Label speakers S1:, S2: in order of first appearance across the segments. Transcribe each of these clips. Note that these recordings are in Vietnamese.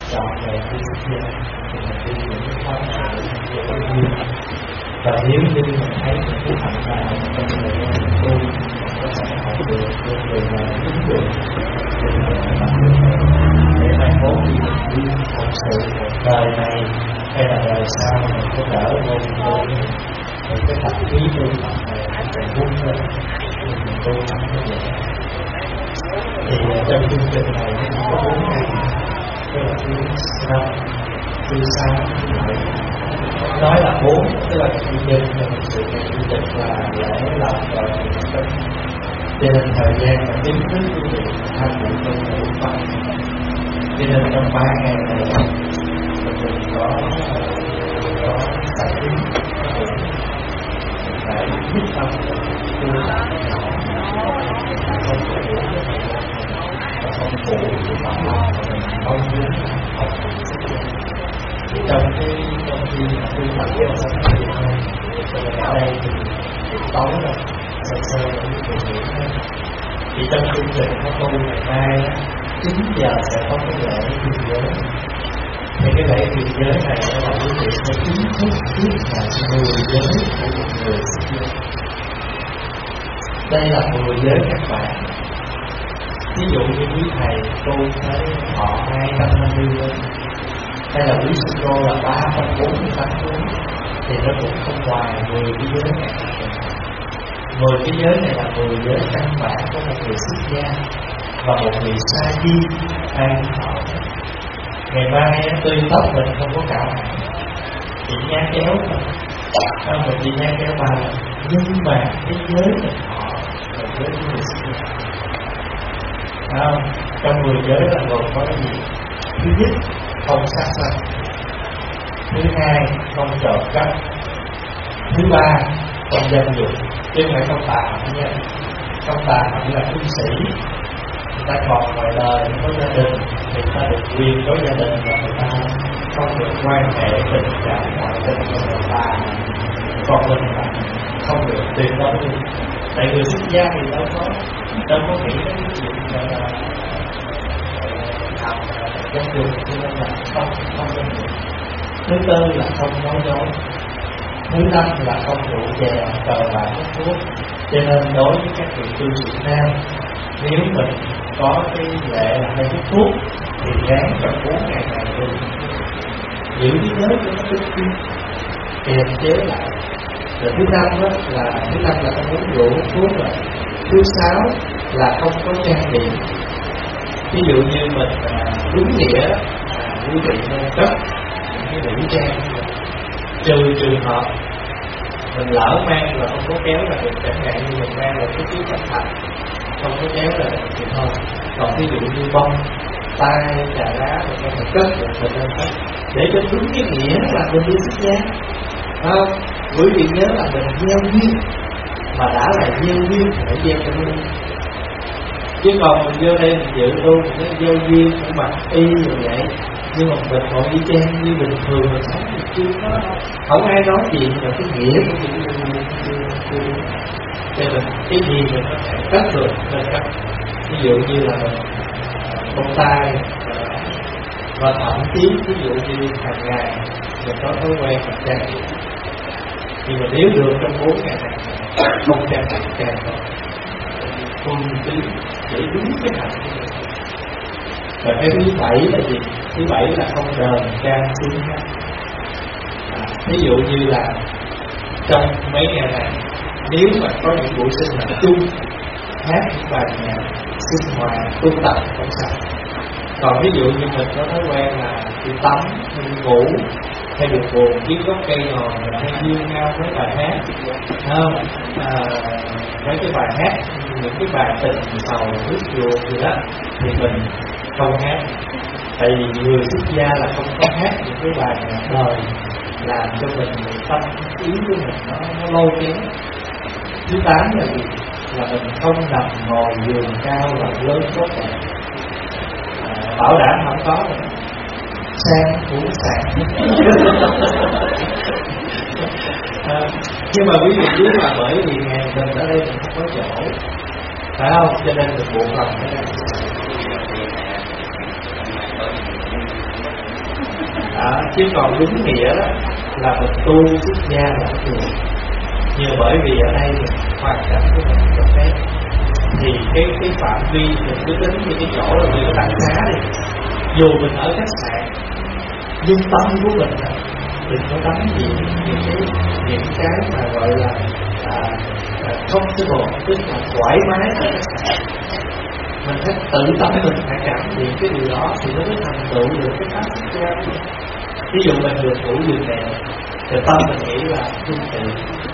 S1: chọn về đi xuất gia thì mình đi những cái khóa này để mình duyên. Và nếu như mình thấy những cái hạnh nào trong thời gian tu mình có thể học được trên người nào ứng dụng thì mình tập được để mai mốt khi mình đi thật sự một đời này hay là đời sau mình có đỡ vô thì cái tập khí tu tập này nó sẽ vun lên thì mình tu tập như vậy. Thì trong chương trình này nó có 4 ngày, tức là thứ 5, thứ 6, thứ 7. Nói là 4, tức là chương trình là một sự chương trình là lễ lọc và niệm kinh. Cho nên thời gian mà chính thức quý vị tham dự trong ngày lúc Phật. Cho nên trong 3 ngày này mình có tài chính, phải quyết tâm tu tập không có đủ và không phụ của bản lòng không muốn học trong khi tu tập của Phật ở đây thì tối rồi sơ những cái chuyện hơn. Thì trong chương trình của tu ngày mai 9 giờ sẽ có cái lễ truyền giới. Thì cái lễ truyền giới này là quý vị sẽ chính thức biết là 10 giới của một người xuất gia. Đây là 10 giới các bạn. Ví dụ như quý thầy tu tới họ 250 lên, hay là quý sư cô là 348 tuổi, thì nó cũng không ngoài 10 cái giới này. 10 cái giới này là 10 giới căn bản của một người xuất gia và một người sa di hay họ. Ngày mai tuy tóc mình không có cạo hẳn, chỉ nhá kéo thôi, mình chỉ nhá kéo 3 lần, nhưng mà cái giới mình họ là giới của người xuất gia. Trong 10 giới là gồm có cái gì? Thứ nhất, không sát sanh. Thứ hai, không trộm cắp. Thứ ba, không danh dục. Chứ không phải không tà hạnh nha. Không tà hạnh là tu sĩ. Người ta còn ngoài đời có gia đình thì người ta được quyền có gia đình và người ta không được quan hệ tình cảm ngoại tình của người ta. Còn mình là không được tuyệt đối luôn. Tại người xuất gia thì đâu có nghĩ đến cái chuyện là làm dân dục, cho nên là không dân dục. Thứ tư là không nói dối. Thứ năm là không rượu chè, cờ bạc hút thuốc. Cho nên đối với các vị tu sĩ nam, nếu mình có cái lệ là hay hút thuốc thì ráng trong 4 ngày này luôn giữ cái giới cho nó tinh khiết, kiềm chế lại. Rồi thứ năm là không uống rượu hút thuốc rồi. Thứ 6 là không có trang điểm. Ví dụ như mình đúng nghĩa quý vị nên cấp cái nữ trang, trừ trường hợp mình lỡ mang là không có kéo là được, chẳng hạn như mình mang là cái chiếc bạch thành không có kéo là được thì thôi. Còn ví dụ như bông tai trà lá mình có thể cất được, mình nên cất để cho đúng cái nghĩa là mình đi xuất gia. Không, quý vị nhớ là mình gieo duyên, mà đã là gieo duyên thì phải gieo cho duyên. Chứ còn mình vô đây mình dự tu mình gieo duyên cũng mặc y rồi vậy, nhưng mà mình còn y chang như bình thường mình sống thì chưa có, không ai nói gì mà cái nghĩa của những người cho nên cái gì mình có thể cắt được nên cắt. Ví dụ như là mình bông tai, và thậm chí ví dụ như hàng ngày mình có thói quen mình trang điểm, nhưng mà nếu được trong 4 ngày này không trang điểm càng tốt, phương tí để đúng cái hạnh của mình. Và cái thứ 7 là gì? Thứ 7 là không đờn ca tiếng hát. Ví dụ như là trong mấy ngày này nếu mà có những buổi sinh hoạt chung hát những bài nhạc sinh hoạt tu tập không sao. Còn ví dụ như mình có thói quen là đi tắm hay đi ngủ hay được buồn dưới gốc cây ngồi hay yêu nhau với bài hát, không? Mấy cái bài hát, những cái bài tình sầu nước ruột gì đó thì mình không hát. Tại vì người xuất gia là không có hát những cái bài nhạc đời làm cho mình tâm ý của mình nó lôi kéo. Thứ 8 là gì? Là mình không nằm ngồi giường cao và lớn tốt đẹp. Bảo đảm không có sang uống sạc. Nhưng mà quý vị biết là bởi vì ngày mình ở đây mình không có chỗ, phải không? Cho nên mình buộc lòng cái này. Chứ còn đúng nghĩa đó là mình tu xuất gia là được. Nhưng bởi vì ở đây hoàn cảnh của mình cho phép, thì cái phạm vi mình cứ tính như cái chỗ là người tăng giá đi. Dù mình ở khách sạn, nhưng tâm của mình là đừng có đánh gì những cái mà gọi là comfortable, tức là thoải mái ở khách sạn. Mình phải tự tâm mình phải cảm nhận cái điều đó thì nó mới thành tựu được cái pháp xuất gia. Ví dụ mình được ngủ giường này, thì tâm mình nghĩ là phương tiện,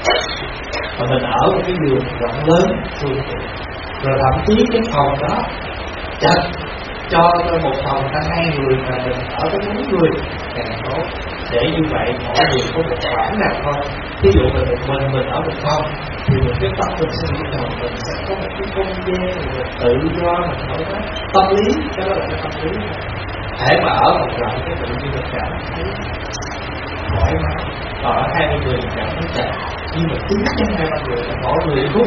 S1: và mình ở một cái giường rộng lớn phương tiện, rồi thậm chí cái phòng đó chật cho một phòng ta 2 người mà mình ở tới 4 người càng tốt. Để như vậy mỗi người có một khoảng nào thôi. Ví dụ mình ở một phòng thì mình cái tâm mình sẽ nghĩ rằng mình sẽ có một cái không gian mình tự do, mình nói đó tâm lý, cái đó là cái tâm lý. Hãy mà ở một rộng cái tự nhiên mình cảm thấy thoải mái. Ở 20 người cảm thấy chặt, nhưng mà tính đến 2-3 người là mỗi người rút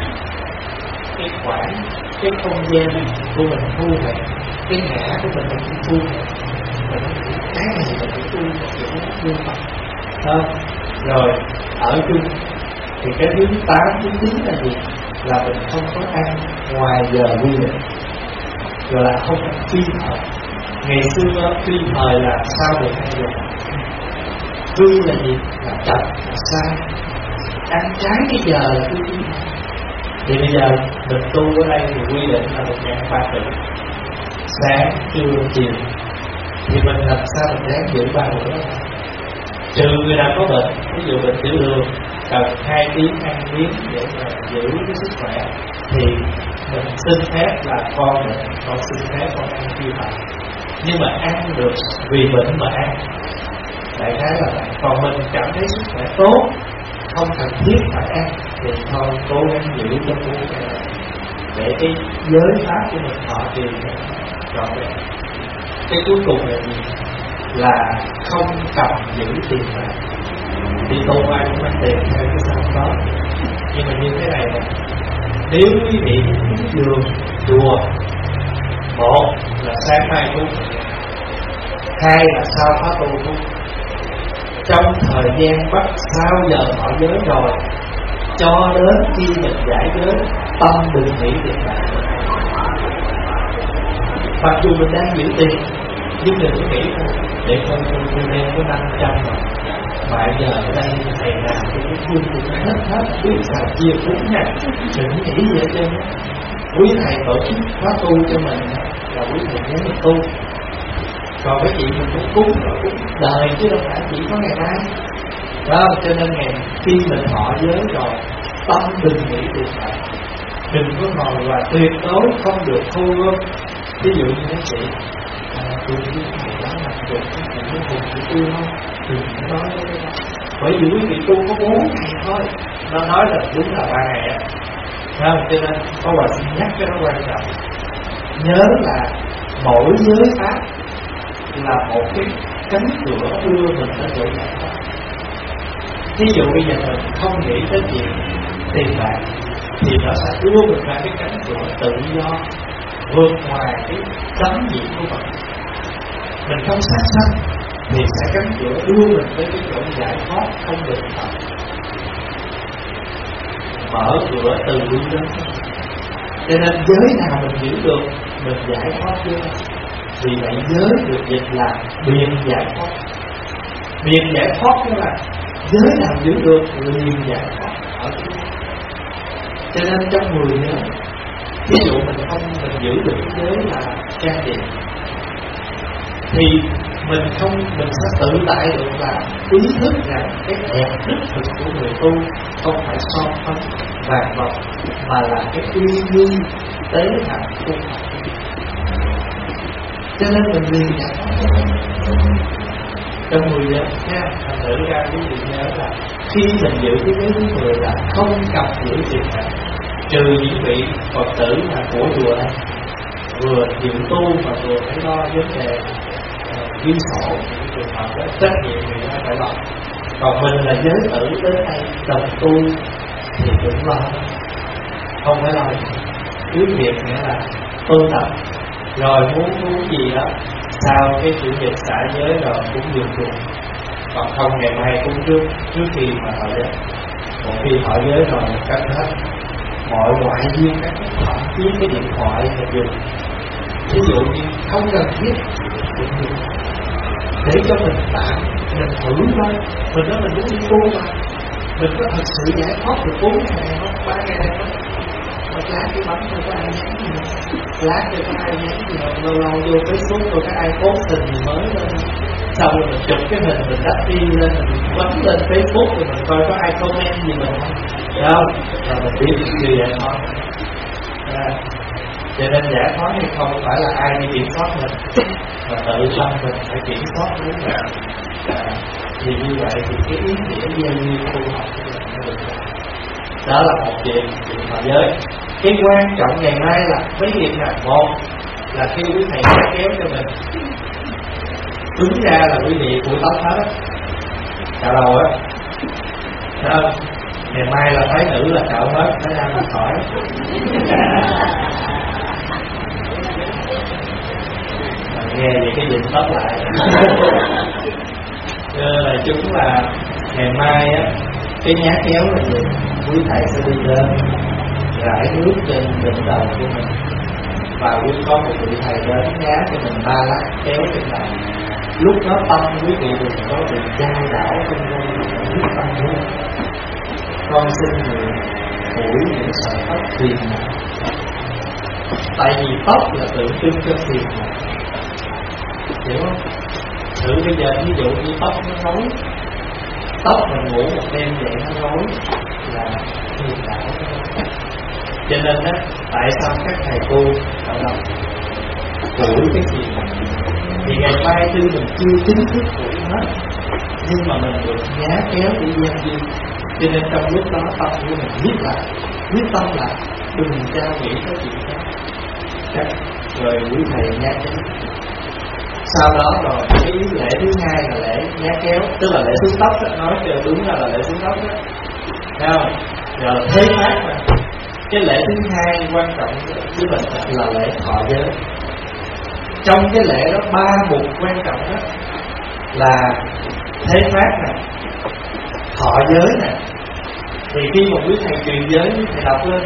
S1: cái khoảng, cái không gian của mình thu hẹp, cái ngã của mình cũng thu hẹp. Cái này mình cũng tu một kiểu gương mặt không? Rồi ở chung thì cái thứ 8, thứ 9 là gì? Là mình không có ăn ngoài giờ quy định, rồi là không ăn phi thời. Ngày xưa phi thời là sau 12 giờ. Phi là gì? Là chậm, là sai. Ăn trái cái giờ là phi. Thì bây giờ mình tu ở đây thì quy định là 1 ngày 3 bữa, sáng, trưa, chiều. Thì mình làm sao mình ráng giữ 3 bữa đó? Trừ người nào có bệnh, ví dụ bệnh tiểu đường cần 2 tiếng ăn miếng để mà giữ cái sức khỏe, thì mình xin phép là con xin phép con ăn phi thời. Nhưng mà ăn được vì bệnh mà ăn, đại khái là vậy. Còn mình cảm thấy sức khỏe tốt, không cần thiết phải ăn, thì thôi cố gắng giữ cho 4 ngày để cái giới pháp của mình họ trì trọn vẹn. Cái cuối cùng là gì? Là không cầm giữ tiền bạc. Thì tu ai cũng mang tiền theo cái sao đó. Nhưng mà như thế này nè, nếu quý vị cúng dường chùa, 1 là sáng mai tu, 2 là sau khóa tu tu. Trong thời gian bắt sau giờ họ giới rồi, cho đến khi mình giải giới, tâm đừng nghĩ tiền bạc. Mặc dù mình đang giữ tiền, nhưng đừng có nghĩ để con đem có 500 mà giờ ở đây thầy làm cái vui thì nó hết biết sao chia 4 ngày. Đừng nghĩ gì hết trơn. Quý thầy tổ chức khóa tu cho mình là quý thầy muốn mình tu. Còn cái chuyện mình muốn cúng là cúng đời chứ đâu phải chỉ có ngày nay. Đó, cho nên ngày khi mình họ giới rồi, tâm đừng nghĩ tiền bạc. Đừng có ngồi và tuyệt đối không được thu gom. Ví dụ như các chị tôi biết thầy đó làm được cái hùng của tôi không? Thì phải nói với nó. Bởi vì quý vị tu có 4 ngày thôi. Nó nói là đúng là 3 ngày á. Cho nên có bà xin nhắc cái đó quan trọng. Nhớ là mỗi giới pháp là một cái cánh cửa đưa mình đến chỗ giải thoát. Ví dụ bây giờ mình không nghĩ tới chuyện tiền bạc, thì nó sẽ đưa mình ra cái cánh cửa tự do, vượt ngoài cái tấm nhiễm của mình. Mình không sát sanh thì sẽ cánh cửa đưa mình tới cái chỗ giải thoát không được tập. Mở cửa từ bi đến. Cho nên giới nào mình giữ được, mình giải thoát chứ. Vì vậy giới được dịch là biện giải thoát. Biện giải thoát tức là giới nào giữ được liền giải thoát ở chỗ. Cho nên trong 10 giới, ví dụ mình giữ được cái giới là trang điểm, thì mình sẽ tự tại được là ý thức rằng cái đẹp đích thực của người tu không phải son phấn vàng bọc, mà là cái uy nghi tế hạnh tu. Cho nên mình liền giải thoát trong 10 giờ nha. Thành thử ra quý vị nhớ là khi mình giữ cái giới thứ 10 là không cầm giữ tiền bạc, trừ những vị Phật tử mà của chùa này vừa chịu tu mà vừa phải lo vấn đề ghi sổ, những trường hợp đó trách nhiệm thì nó phải lo. Còn mình là giới tử đến đây đồng tu thì đừng lo, không phải lo. Cứ việc nghĩa là tu tập rồi muốn gì đó sau cái chủ nhật xả giới rồi cúng dường chung, còn không ngày mai cúng trước khi mà thọ giới. Một khi thọ giới rồi cắt hết mọi loại duyên, các thậm chí cái điện thoại mà dùng, ví dụ như không cần thiết để cho mình tạm, mình thử thôi. Mình nói mình muốn đi tu mà mình có thật sự giải thoát được 4 ngày không, 3 ngày không? Mà lát cái bấm thôi có ai nhắn gì đâu, lát cho có ai nhắn gì đâu, lâu lâu vô Facebook rồi có ai post hình gì mới lên, sau rồi mình chụp cái hình mình đắp đi lên, mình bấm lên Facebook rồi mình coi có ai comment gì mình không, đâu, rồi mình biết chưa giải thoát. Cho nên giải thoát thì không phải là ai đi kiểm soát mình, mà tự tâm mình phải kiểm soát đúng rồi. Thì như vậy thì cái ý nghĩa gieo duyên tu học của mình đó là một chuyện thọ giới. Cái quan trọng ngày mai là mấy việc nào? Một là khi quý thầy kéo cho mình, đúng ra là quý vị của tóc hết á, cạo đầu á, thấy không? Ngày mai là phái nữ là cạo hết, phái nam là khỏi. Nghe vậy cái nhìn tóc lại. Là chúng là ngày mai á, cái nhá kéo là gì? Quý thầy sẽ đi lên rải nước trên đỉnh đầu của mình, và quý có một vị thầy đến nhá cho mình 3 lát kéo trên đầu. Lúc đó tâm quý vị đừng có bị dao đảo trong nước tâm luôn. Con xin người phủi những sợi tóc phiền não, tại vì tóc là tượng trưng cho phiền não, hiểu không? Thử bây giờ ví dụ như tóc nó rối, tóc mình ngủ một đêm vậy nó rối là phiền não. Cho nên á, tại sao các thầy cô ở đâu phủi cái gì thì ngày mai tuy mình chưa chính thức phủi hết, nhưng mà mình được nhá kéo để gieo duyên. Cho nên trong lúc đó tâm của mình quyết tâm lại đừng trao nghĩ cái chuyện khác. Rồi quý thầy nhá kéo. Sau đó rồi cái lễ thứ hai là lễ nhá kéo, tức là lễ xuống tóc đó. Nói cho đúng là lễ xuống tóc đó, thấy không? Rồi thế khác mà. Cái lễ thứ hai quan trọng với mình là lễ thọ giới. Trong cái lễ đó 3 mục quan trọng đó là thế phát nè, thọ giới nè. Thì khi một quý thầy truyền giới, quý thầy đọc lên,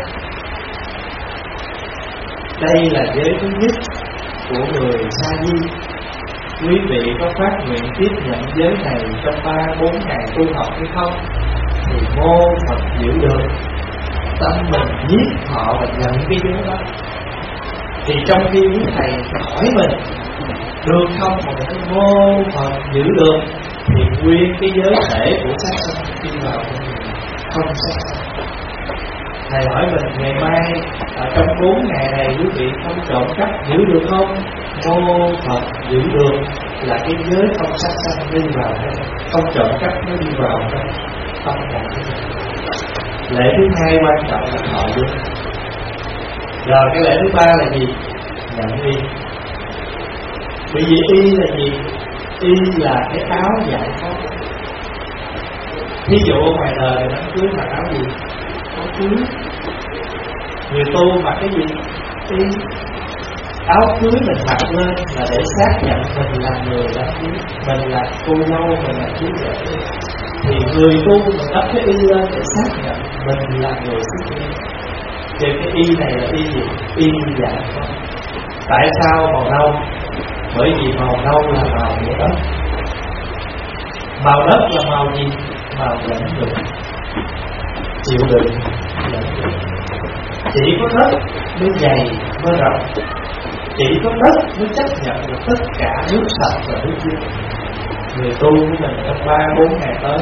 S1: đây là giới thứ nhất của người sa di. Quý vị có phát nguyện tiếp nhận giới này trong 3-4 ngày tu học hay không? Thì mô Phật giữ được. Tâm mình nhiếp họ và nhận cái giới đó. Thì trong khi quý thầy hỏi mình được không, mà mình nói mô Phật giữ được, thì nguyên cái giới thể của sát sanh đi vào không sát sanh. Thầy hỏi mình ngày mai ở trong 4 ngày này quý vị không trộm cắp giữ được không? Mô Phật giữ được, là cái giới không sát sanh đi vào đó, không trộm cắp nó đi vào đó, tâm hồn. Lễ thứ hai quan trọng là thọ giới. Rồi cái lễ thứ ba là gì? Nhận y. Bởi vì y là gì? Y là cái áo giải thoát. Ví dụ ở ngoài đời thì đám cưới mặc áo gì? Áo cưới. Người tu mặc cái gì? Y. Áo cưới mình mặc lên là để xác nhận mình là người đám cưới, mình là cô dâu, mình là chú rể. Thì người tu mình đắp cái y lên để xác nhận mình là người xuất gia. Thì cái y này là y gì? Y giải thoát. Tại sao màu nâu? Bởi vì màu nâu là màu của đất. Màu đất là màu gì? Màu lãnh đựng, chịu đựng, lãnh đựng. Chỉ có đất mới dày, mới rộng. Chỉ có đất mới chấp nhận được tất cả nước sạch và nước dương. Người tu của mình trong 3-4 ngày tới,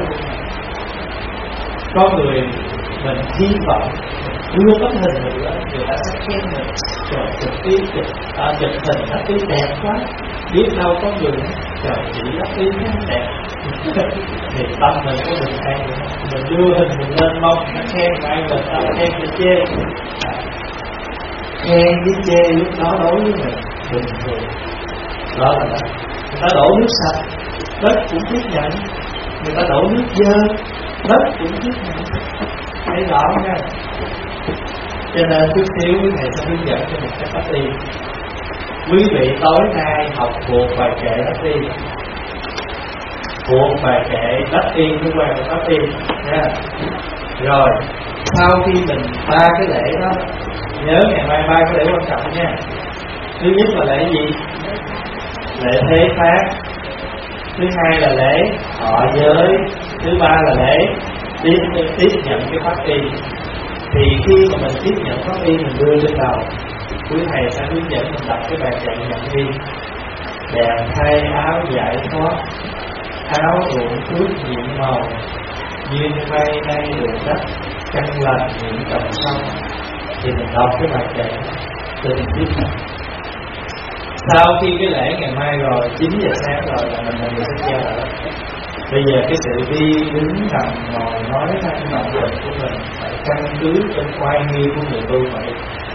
S1: có người mình hy vọng đưa tấm hình mình lên, người ta sẽ khen mình trời chụp hình nó tươi đẹp quá. Biết đâu có người trời chỉ nó tươi đẹp. Thì tâm mình có bình an, mình đưa hình mình lên mong nó khen ai mình, nó khen mình chê. Khen với chê lúc đó đối với mình bình thường. Đó là đó. Người ta đổ nước sạch, đất cũng tiếp nhận. Người ta đổ nước dơ, đất cũng tiếp nhận. Thấy rõ nha. Cho nên chút xíu thầy sẽ hướng dẫn cho một cái pháp y. Quý vị tối nay học thuộc bài kệ Đất Yên, thuộc bài kệ Đất Yên với quan Đất Yên nha. Rồi sau khi mình ba cái lễ đó, nhớ ngày mai ba cái lễ quan trọng nha. Thứ nhất là lễ gì? Lễ thế phát. Thứ hai là lễ thọ giới. Thứ ba là lễ tiếp nhận cái pháp y. Thì khi mà mình tiếp nhận pháp y, mình đưa lên đầu, quý thầy sẽ hướng dẫn mình đọc cái bài kệ nhận y. Đèn thay áo giải thoát, áo ruộng phước nhiệm màu, duyên mây nay đường đất, căn lành những tầm sông. Thì mình đọc cái bài kệ từ tiếp nhận. Sau khi cái lễ ngày mai rồi, 9 giờ sáng rồi là mình là người xuất gia rồi. Bây giờ cái sự đi đứng nằm ngồi nói năng động lực của mình phải căn cứ trên khoai nghi của người tu mà đi.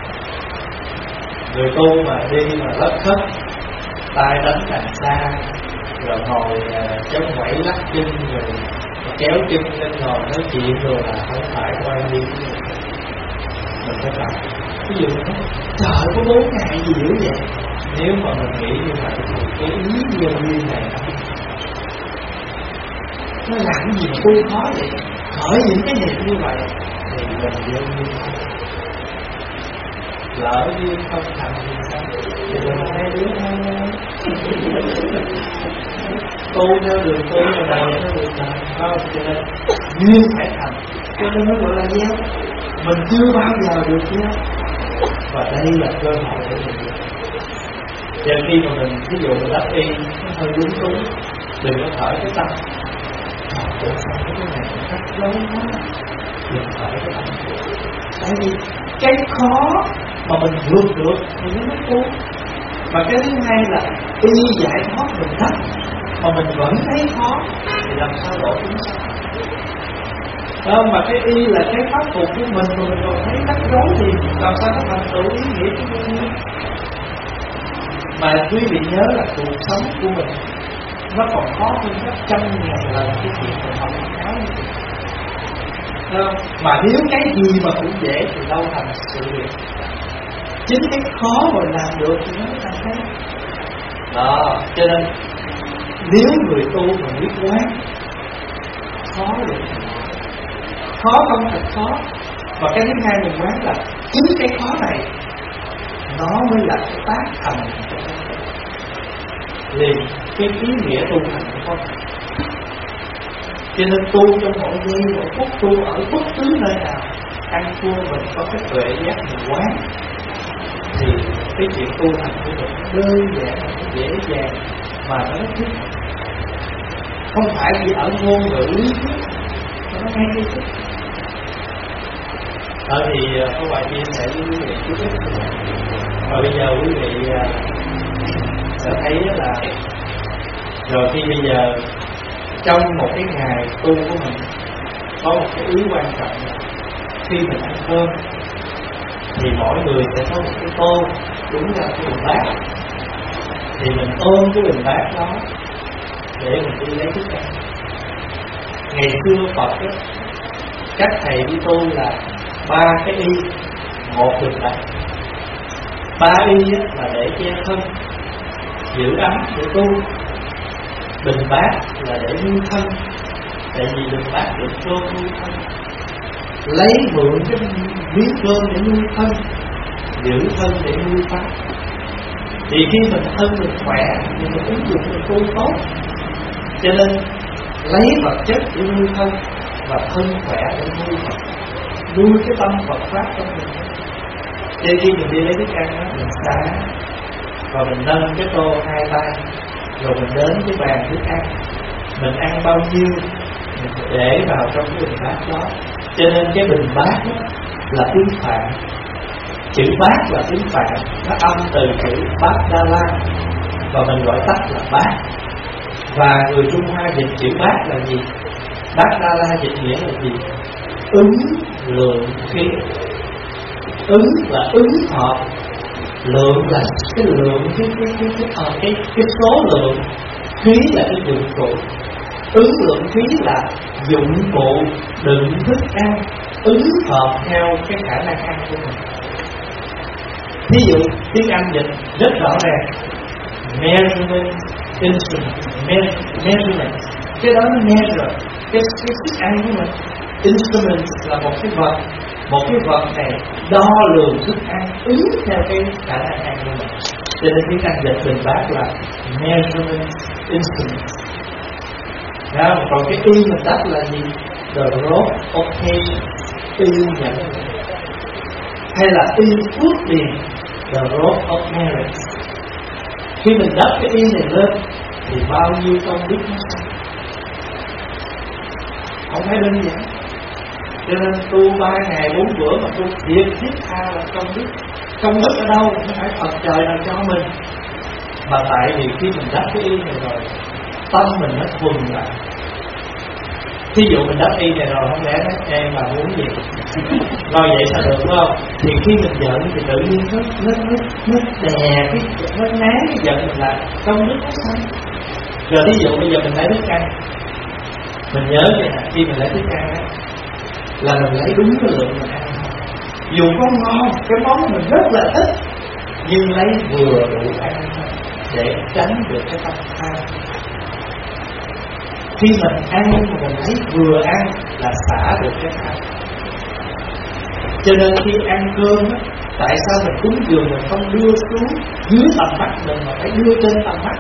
S1: Người tu mà đi mà lất khất, tay đánh đằng xa, rồi ngồi chống quẩy lắc chân, rồi kéo chân lên ngồi nói chuyện, rồi là không phải khoai nghi của mình phải làm. Ví dụ như trời có 4 ngày gì dữ vậy. Nếu mà mình nghĩ như vậy thì cái ý vô duyên này nó làm gì mà tu khó vậy, khởi những cái niệm như vậy thì mình vô duyên. Lỡ duyên không thành thì sao? Thì mình hai đứa tu theo đường tu là đời theo đường đời, không? Cho nên duyên phải thành, cho nên nó gọi là gieo. Mình chưa bao giờ được gieo, và đây là cơ hội để mình. Cho khi mà mình ví dụ mình đắp y nó hơi lúng túng, đừng có thở cái tâm. Ủa sao cái này nó rất lâu quá, đừng thở cái tâm. Tại vì cái khó mà mình vượt được thì nó mới tu. Và cái thứ hai là y giải thoát mình thấp mà mình vẫn thấy khó thì làm sao đổ chúng sanh. Mà cái y là cái pháp phục của mình mà mình còn thấy rắc rối thì làm sao nó thành tựu ý nghĩa của mình. Mà quý vị nhớ là cuộc sống của mình nó còn khó hơn gấp 100.000 lần cái chuyện mình học áo như vậy. Mà nếu cái gì mà cũng dễ thì đâu thành sự việc. Chính cái khó mà làm được thì nó mới thành thế. Đó, cho nên nếu người tu mà biết quán, khó được. Khó không thật khó. Và cái thứ hai mình quán là chính cái khó này nó mới là cái tác thành liền cái ý nghĩa tu hành của con. Cho nên tu trong mỗi giây mỗi phút, tu ở bất cứ nơi nào, ăn thua mình có cái tuệ giác mình quán thì cái chuyện tu hành của mình đơn giản, dễ dàng mà nó thích. Không phải chỉ ở ngôn ngữ lý thuyết, nó ngay cái thích. Thì có bài chia sẻ với quý vị chút ít. Và bây giờ quý vị sẽ thấy là rồi khi bây giờ trong một cái ngày tu của mình có một cái ý quan trọng. Khi mình ăn cơm thì mỗi người sẽ có một cái tô, đúng là cái bình bát. Thì mình ôm cái bình bát đó để mình đi lấy thức ăn. Ngày xưa Phật đó, các thầy đi tu là 3 cái y, 1 bình bát. 3 y là để che thân, giữ ấm để tu. Bình bát là để nuôi thân, tại vì bình bát được cơm nuôi thân. Lấy mượn cái miếng cơm để nuôi thân, giữ thân để nuôi pháp. Thì khi mình thân mình khỏe thì mình ứng dụng mình tu tốt. Cho nên lấy vật chất để nuôi thân và thân khỏe để nuôi Phật, nuôi cái tâm Phật pháp trong mình. Cho khi mình đi lấy thức ăn đó, mình xả và mình nâng cái tô 2 tay, rồi mình đến cái bàn thức ăn, mình ăn bao nhiêu mình để vào trong cái bình bát đó. Cho nên cái bình bát là tiếng Phạn, chữ bát là tiếng Phạn, nó âm từ chữ Bát Đa La và mình gọi tắt là bát. Và người Trung Hoa dịch chữ bát là gì? Bát Đa La dịch nghĩa là gì? Ứng lượng khí. Ứng là ứng hợp, lượng là cái lượng cái số lượng, khí là cái dụng cụ. Ứng lượng khí là dụng cụ đựng thức ăn, ứng hợp theo cái khả năng ăn của mình. Thí dụ tiếng Anh dịch rất rõ ràng, measurement instrument, measurement, cái đó nó measure cái thức ăn của mình. Instrument là một cái vật này đo lường thức ăn ứng theo cái khả năng ăn của mình. Cho nên tiếng Anh dịch bình bác là measurement instrument. Còn cái y mình đắp là gì? The road of patience, y nhận, hay là y phước điền, the road of merit. Khi mình đắp cái y này lên thì bao nhiêu công đức nó sanh, không phải đơn giản. Cho nên tu 3 ngày 4 bữa mà tu thiệt thiết tha là công đức. Công đức ở đâu? Không phải Phật trời nào cho mình, mà tại vì khi mình đắp cái y này rồi, tâm mình nó thuần lại. Thí dụ mình đắp y này rồi, không lẽ nói em mà muốn gì rồi vậy sao được, đúng không? Thì khi mình giận thì tự nhiên nó đè nó né cái giận mình lại, công đức nó sanh. Rồi thí dụ bây giờ mình lấy thức ăn, mình nhớ vậy nè, khi mình lấy thức ăn á, là mình lấy đúng cái lượng mình ăn. Dù có ngon, cái món mình rất là thích, nhưng lấy vừa đủ ăn thôi, để tránh được cái tâm tham. Khi mình ăn mà mình thấy vừa ăn là xả được cái tham. Cho nên khi ăn cơm á, tại sao mình cúng dường mình không đưa xuống dưới tầm mắt mình mà phải đưa trên tầm mắt?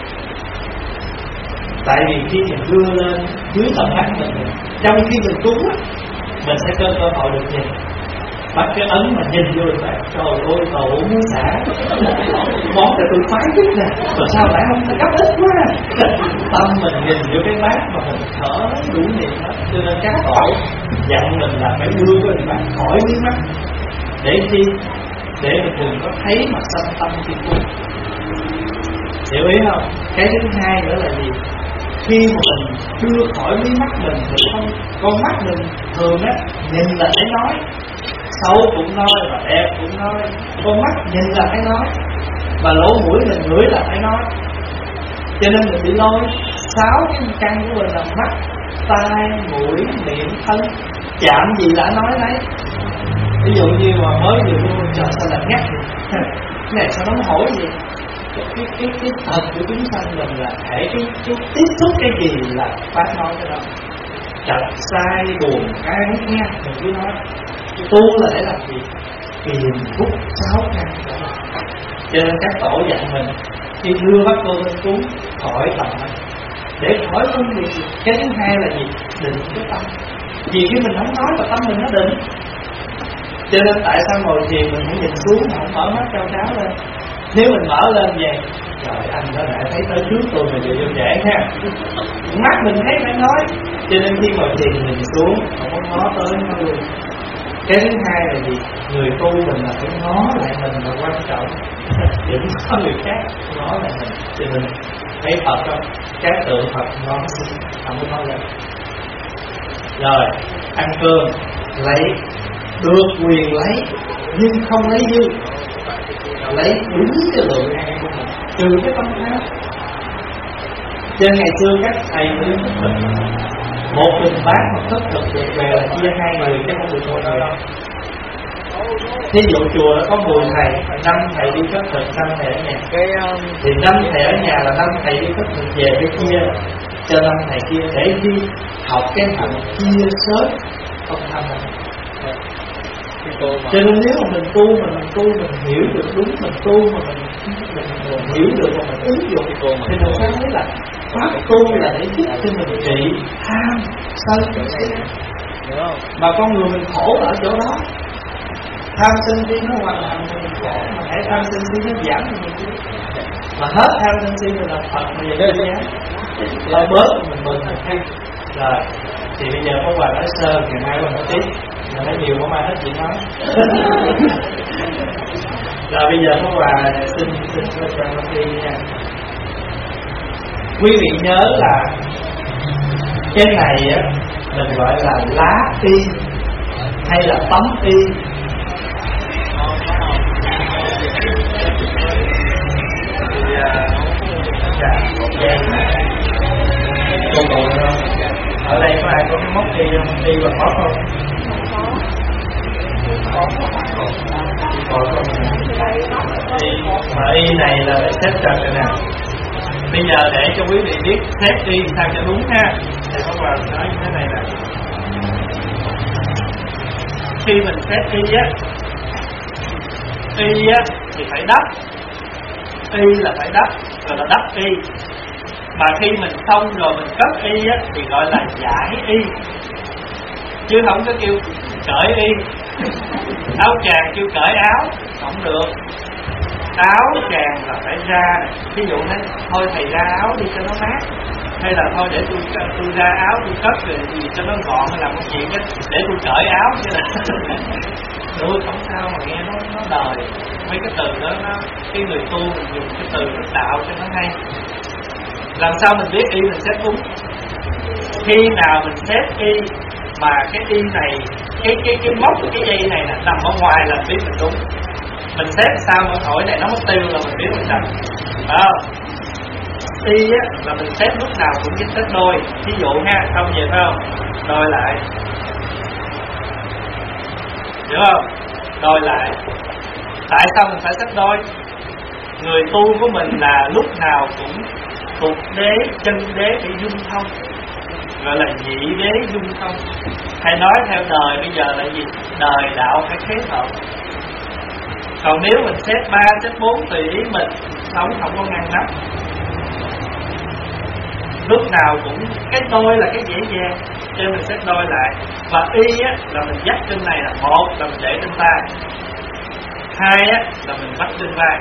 S1: Tại vì khi mình đưa lên dưới tầm mắt mình, trong khi mình cúng á, mình sẽ có cơ hội được nhìn. Bắt cái ấn mà nhìn vô rồi, trời ơi tổ muốn xả món này tôi khoái nhất nè, mà sao lại không gấp ít quá. Tâm mình nhìn vô cái bát mà mình thở đủ niệm hết. Cho nên các tội dặn mình là phải đưa cái bát khỏi miếng mắt. Để chi? Để mình đừng có thấy mà sanh tâm khi cúng. Hiểu ý không? Cái thứ hai nữa là gì? Khi mà mình đưa khỏi miếng mắt mình thì không, con mắt mình thường á nhìn là để nói, xấu cũng nói và đẹp cũng nói. Con mắt nhìn là phải nói, và lỗ mũi mình ngửi là phải nói. Cho nên mình bị lôi 6 cái căn của mình là mắt, tai, mũi, miệng, thân, chạm gì đã nói đấy. Ví dụ như mà mới vừa luôn trời sao là ngắt cái này sao nó hỏi gì. Cái thật của chúng sanh mình là thể cái tiếp xúc cái gì là phải nói cái đó. Chặt sai buồn cái nghe mình cứ nói. Tu là để làm gì? Kiềm phúc 6 căn. Cho nên các tổ dạy mình khi đưa bác cô lên cúng khỏi tầm mắt. Để khỏi phân biệt. Cái thứ hai là gì? Định cái tâm. Vì khi mình không nói mà tâm mình nó định. Cho nên tại sao ngồi thiền mình phải nhìn xuống mà không mở mắt trao tráo lên. Nếu mình mở lên vậy, trời anh đã lại thấy tới trước tôi mà giờ vô trễ ha. Mắt mình thấy phải nói. Cho nên khi ngồi thiền mình xuống không có ngó tới nó luôn. Cái thứ hai là gì? Người tu mình là phải ngó lại mình là quan trọng. Đừng có người khác ngó lại mình. Cho nên thấy Phật không? Các tượng Phật ngó xuống, không có ngó lên. Rồi, ăn cơm lấy, được quyền lấy, nhưng không lấy dư. Lấy đúng cái lượng ăn của mình, trừ cái tâm tham. Cho ngày xưa các thầy mới thất thực, một bình bát mà thất thực được về là chia 2 người chứ không được 1 người đâu. Thí dụ chùa nó có 10 thầy, 5 thầy đi thất thực, 5 thầy ở nhà. Thì 5 thầy ở nhà là 5 thầy đi thất thực về cái chia cho 5 thầy kia để đi học cái hạnh chia sớt không tham mình. Cho nên nếu mà mình tu mình hiểu được đúng, mình tu mà mình hiểu được mà mình ứng dụng thì mình sẽ thấy là pháp tu là để giúp cho mình trị tham sân si. Mà con người mình khổ ở chỗ đó. Tham sân si nó hoàn thành thì mình khổ, mà hãy tham sân si nó giảm thì mình biết. Mà hết tham sân si mình là Phật mà vậy đó nhé. Lo bớt mình mừng thật hay. Rồi thì bây giờ có quà nói sơ, ngày mai còn nói tiếp. Mà nói nhiều không ai hết chị nói. Rồi bây giờ có quà xin cho nó đi nha. Quý vị nhớ là cái này á mình gọi là lá y hay là tấm y. Cô bộ không? Ở đây có ai có cái móc đi không? Đi bằng móc không? Không có. Còn không? này là để xếp trật rồi nè. Bây giờ để cho quý vị biết xếp y sao cho đúng ha. Thầy có vào nói như thế này nè. Khi mình xếp y á thì phải đắp. Y là phải đắp, rồi là đắp y. Mà khi mình xong rồi mình cất y á thì gọi là giải y, chứ không có kêu cởi y. Áo chàng kêu cởi áo không được. Áo chàng là phải ra này. Ví dụ nói thôi thầy ra áo đi cho nó mát, hay là thôi để tôi ra áo tôi cất rồi gì cho nó gọn hay làm một chuyện chứ để tôi cởi áo chứ là được không sao mà nghe nó đời. Mấy cái từ đó nó cái người tu mình dùng cái từ nó tạo cho nó hay. Làm sao mình biết y mình xếp đúng? Khi nào mình xếp y mà cái y này cái móc của cái dây này nằm ở ngoài là biết mình đúng. Mình xếp sao mà thổi này nó mất tiêu là mình biết mình sạch. Y á là mình xếp lúc nào cũng biết xếp đôi. Ví dụ ha, xong về phải không? Đôi lại, hiểu không? Đôi lại. Tại sao mình phải xếp đôi? Người tu của mình là lúc nào cũng tục đế, chân đế bị dung thông, gọi là nhị đế dung thông. Hay nói theo đời bây giờ là gì? Đời đạo phải khế hợp. Còn nếu mình xếp 3, xếp 4 tùy ý mình, sống không có ngăn nắp. Lúc nào cũng cái đôi là cái dễ dàng, cho mình xếp đôi lại. Và y á là mình dắt trên này là một là mình để trên tay, hai á là mình bắt trên vai.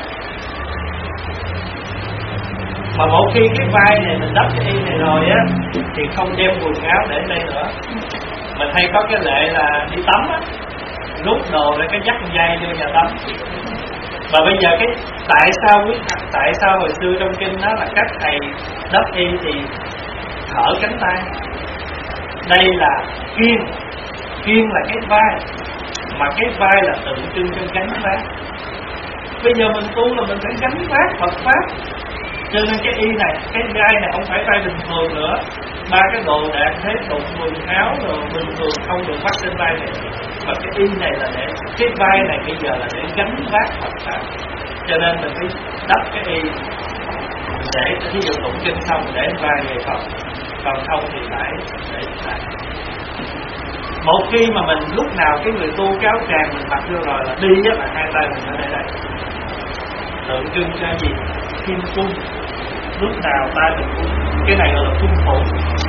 S1: Mà một khi cái vai này mình đắp cái y này rồi á thì không đem quần áo để đây nữa. Mình hay có cái lệ là đi tắm á, rút đồ để cái dắt dây vô nhà tắm. Và bây giờ cái tại sao hồi xưa trong kinh đó là các thầy đắp y thì thở cánh tay. Đây là kiên là cái vai, mà cái vai là tượng trưng cho gánh vác. Bây giờ mình tu là mình phải gánh vác Phật pháp, cho nên cái y này, cái vai này không phải vai bình thường nữa. Ba cái đồ đạc thế tục quần áo rồi bình thường không được bắt trên vai này. Và cái y này là để cái vai này bây giờ là để gánh vác Phật pháp, cho nên mình phải đắp cái y để ví dụ tụng kinh xong để vai về Phật, còn không thì phải để tay. Một khi mà mình lúc nào cái người tu cái áo tràng mình mặc vô rồi là đi á, là hai tay mình ở đây tượng trưng cho gì? Kim cung. Lúc nào tay mình cũng cái này gọi là cung phụng.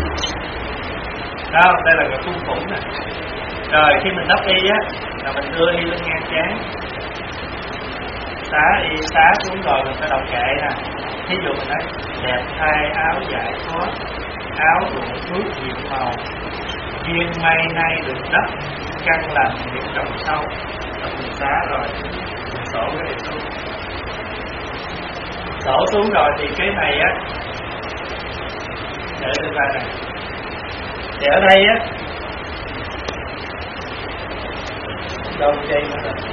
S1: Đó, đây là cái cung phụng nè. Rồi khi mình đắp y á là mình đưa y lên ngang trán, xá xuống rồi mình phải đọc kệ nè. Ví dụ mình nói đẹp thay áo giải thoát, áo lụa phước diện màu, duyên mây nay được đất, căn lành việc trồng sâu. Là mình xá rồi mình sổ cái này xuống. Sổ xuống rồi thì cái này á để lên vai này. Thì ở đây á đâu dây nữa rồi.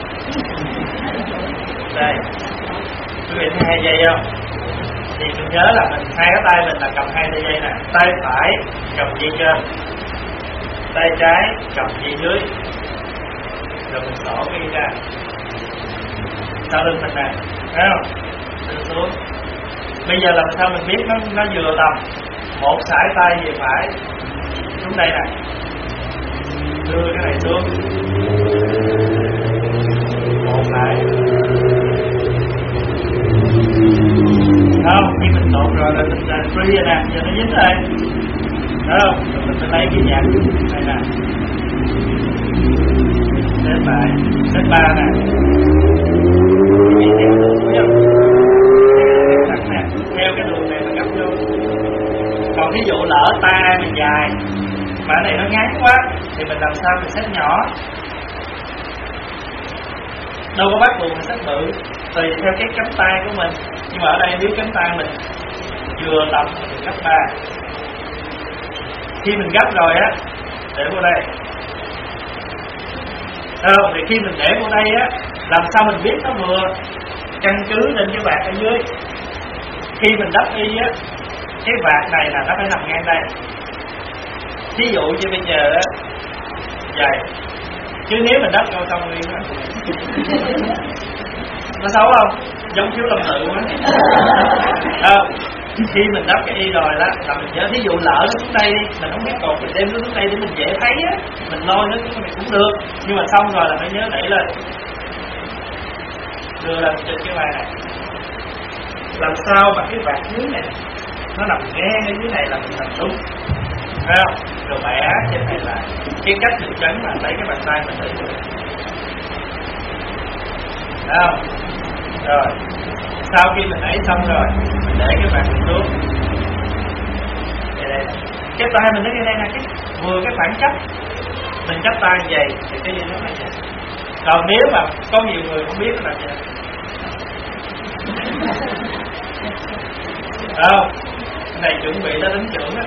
S1: Đây quý vị thấy 2 dây không? Thì mình nhớ là mình hai cái tay mình là cầm 2 dây nè. Tay phải cầm dây trên, tay trái cầm dây dưới, rồi mình xỏ cái ra sau lưng mình nè, thấy không? Đưa xuống. Bây giờ làm sao mình biết nó vừa tầm? Một sải tay về phải xuống đây nè, đưa cái này xuống, một lại. Không, khi mình tụt rồi là mình free rồi nè, giờ nó dính rồi. Thấy không? Rồi mình phải lấy cái nhạc này nè, xếp lại, xếp 3 nè. Theo cái đường này mình gấp vô. Còn ví dụ lỡ tay mình dài mà cái này nó ngắn quá thì mình làm sao mình xếp nhỏ. Đâu có bắt buộc mình xếp bự, tùy theo cái cánh tay của mình. Nhưng mà ở đây nếu cánh tay mình vừa tầm mình gấp 3. Khi mình gấp rồi á, để vô đây. Thì khi mình để vô đây á, làm sao mình biết nó vừa? Căn cứ lên cái vạt ở dưới. Khi mình đắp y á, cái vạt này là nó phải nằm ngang đây. Ví dụ như bây giờ á, vậy. Chứ nếu mình đắp vô xong đi nó xấu không?
S2: giống thiếu lâm tự quá. Khi mình đắp cái y rồi đó là mình nhớ, thí dụ lỡ nó xuống đây đi, mình không biết cột, mình đem nó xuống đây để mình dễ thấy á, mình lôi nó xuống này cũng được, nhưng mà xong rồi là phải nhớ đẩy lên, đưa lên trên cái vai này, làm sao mà cái vạt dưới này nó nằm ngang ở dưới này là mình làm đúng, thấy không? Rồi bẻ trên này là cái cách điều chỉnh là lấy cái bàn tay mình để được, thấy không? Rồi sau khi mình ấy xong rồi, mình để cái bàn mình xuống. Đây, cái tay mình đến đây nè, cái vừa cái khoảng cách mình chắp tay như vậy thì cái gì nó là vậy. Còn nếu mà có nhiều người không biết nó là vậy, không? Cái này chuẩn bị nó đánh trưởng á.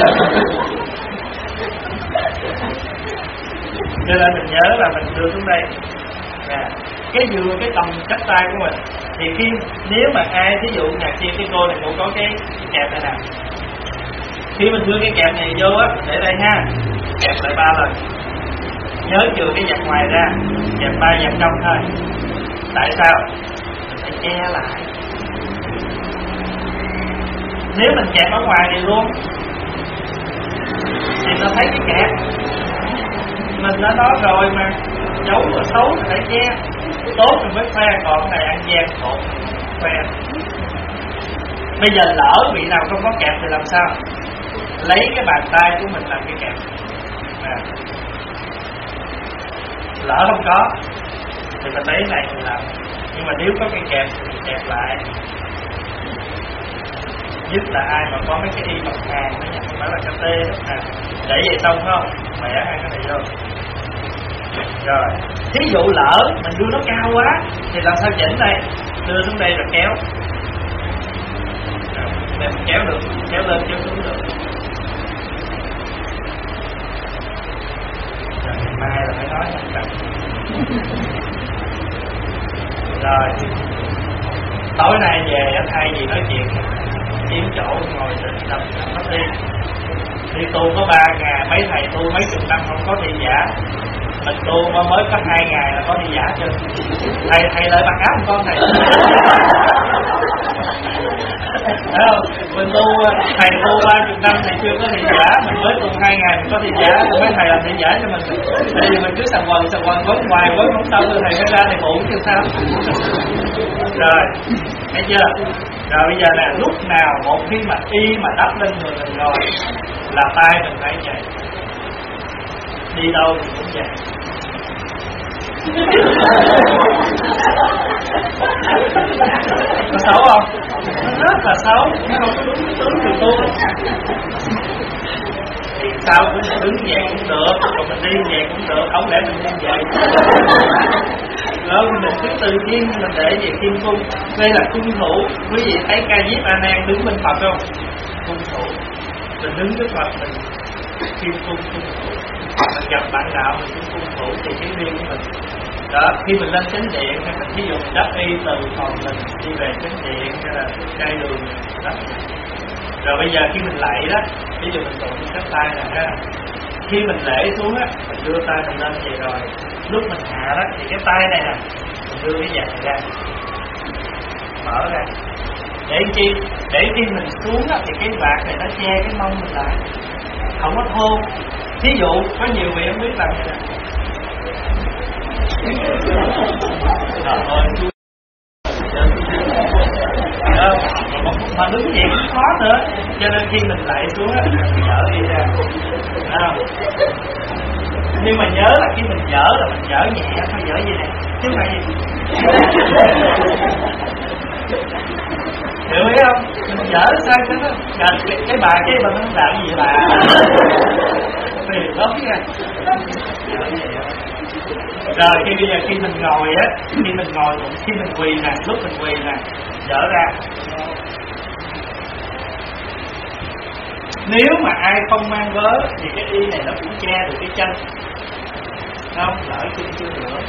S2: Cho nên mình nhớ là mình đưa xuống đây nè, cái vừa cái tầm chắp tay của mình. Thì khi nếu mà ai ví dụ nhà kia cái cô này cũng có cái kẹp này nè, khi mình đưa cái kẹp này vô á, để đây ha, kẹp lại 3 lần, nhớ trừ cái dạt ngoài ra, dạt 3 dạt trong thôi. Tại sao? Mình phải che lại. Nếu mình kẹp ở ngoài này luôn thì nó thấy cái kẹp. Mình đã nói rồi mà, xấu và xấu thì phải che, tốt thì mới khoe, còn này ăn gian khổ khoe. Bây giờ lỡ vị nào không có kẹp thì làm sao? Lấy cái bàn tay của mình làm cái kẹp. Lỡ không có thì mình lấy này mình làm. Nhưng mà nếu có cái kẹp thì mình kẹp lại. Nhất là ai mà có mấy cái y bằng hàng đó nha, không phải là cà tê đó. Để vậy xong không? Bẻ hai cái này vô. Rồi, thí dụ lỡ mình đưa nó cao quá thì làm sao chỉnh đây? Đưa xuống đây rồi kéo. Mình kéo được, kéo lên kéo xuống được. Rồi, ngày mai là phải nói nhanh chậm. Rồi, tối nay về thay vì nói chuyện kiếm chỗ ngồi định tập nó đi tu có 3 ngày, mấy thầy tu mấy chục năm không có thi giả, mình tu mới có 2 ngày là có thi giả chưa? Thầy lại mặc áo không con thầy? Thấy không? Mình tu, thầy tu 30 năm thầy chưa có thi giả, mình mới tu 2 ngày mình có thi giả, mấy thầy làm thi giả cho mình. Tại vì mình cứ sằng quần quấn ngoài quấn không xong rồi thầy mới ra thầy phụ chứ sao? Rồi, thấy chưa? Rồi bây giờ nè, lúc nào một khi mà y mà đắp lên người mình rồi là tay mình phải vậy, đi đâu thì cũng vậy. Có xấu không? Nó rất là xấu, nó không có đúng cái tướng người tu. Thì sao cũng đứng vậy cũng được, còn mình đi vậy cũng được, không lẽ mình đi vậy. Rồi mình cứ từ kim mình để về kim cung. Đây là cung thủ. Quý vị thấy Ca Diếp A Nan đứng bên Phật không? Cung thủ. Mình đứng trước Phật mình kim cung thủ. Mình gặp bạn đạo mình cũng cung thủ thì cái riêng của mình. Đó, khi mình lên chánh điện hay mình ví dụ mình đắp y từ phòng mình đi về chánh điện hay là trai đường đó. Rồi bây giờ khi mình lạy đó, ví dụ mình tụng cái tay này ha, khi mình lễ xuống á, mình đưa tay mình lên vậy rồi, lúc mình hạ đó thì cái tay này nè, mình đưa cái vạt này ra, mở ra, để chi? Để khi mình xuống á thì cái vạt này nó che cái mông mình lại, không có thô. Thí dụ có nhiều vị không biết làm vậy nè. Trời ơi, mà đứng vậy cũng khó nữa, cho nên khi mình lại xuống á, mình dở đi ra, không? Nhưng mà nhớ là khi mình dở là mình dở nhẹ, phải dở gì nè, chứ không phải gì. Hiểu ý không? Mình dở sao chứ nó cái bà nó không làm gì bà. Thì đó nha. Dở vậy đó. Rồi bây giờ khi mình ngồi á, khi mình ngồi cũng khi mình quỳ nè, lúc mình quỳ nè, dở ra. Nếu mà ai không mang vớ thì cái y này nó cũng che được cái chân, không? Lỡ chân chưa nữa.